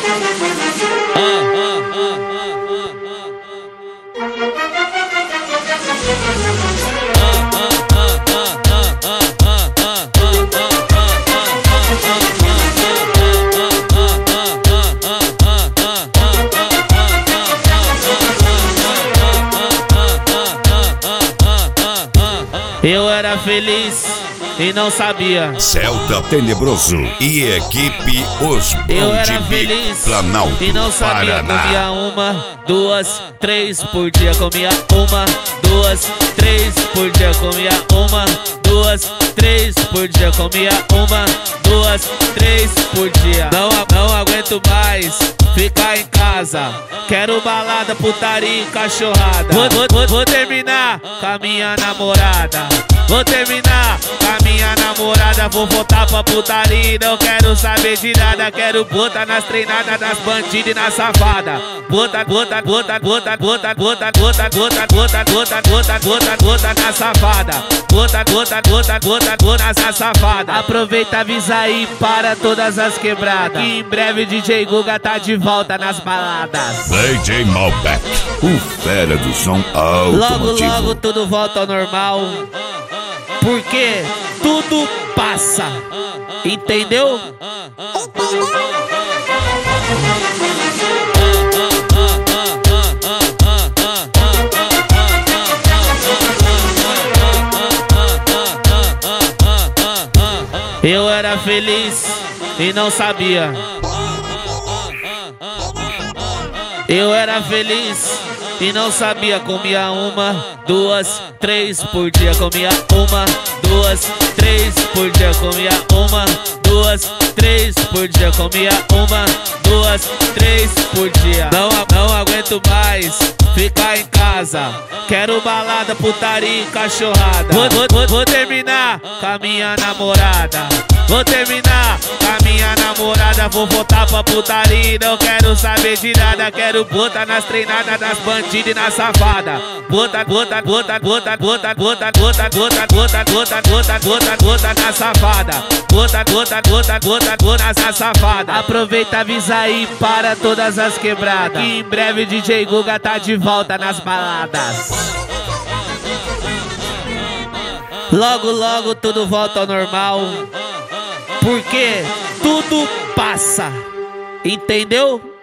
Eu era feliz e não sabia. Celta Tenebroso e equipe Os Eu era Bom de feliz Planalto, e não sabia. Paraná. Comia uma, duas, três por dia. Comia uma, duas, três por dia. Comia uma, duas, três por dia. Comia uma, duas, três por dia. Não aguento mais ficar em casa. Quero balada, putaria e cachorrada. Vou terminar com a minha namorada. Vou terminar com a minha namorada. Vou voltar pra putaria. Não quero saber de nada. Quero botar nas treinadas das bandidas e na safada. Bota na safada. Bota na safada. Aproveita, avisa aí para todas as quebradas. Que em breve DJ Guga tá de volta nas baladas. DJ Malbec, o fera do som automotivo. Logo tudo volta ao normal. Porque tudo passa. Entendeu? Eu era feliz e não sabia. Eu era feliz e não sabia. Comia uma, duas, três por dia. Comia uma, duas, três por dia. Comia uma, duas, três por dia. Comia uma, duas, três por dia. Não aguento mais ficar em casa. Quero balada, putaria e cachorrada. Vou terminar com a minha namorada. Vou terminar com a minha namorada. Vou voltar pra putaria. Não quero saber de nada. Quero botar nas treinadas das bandidas e na safada. Bota na safada. Bota na safada. Aproveita, avisa aí para todas as quebradas. Que em breve DJ Guga tá de volta nas baladas. Logo tudo volta ao normal. Porque tudo passa. Entendeu?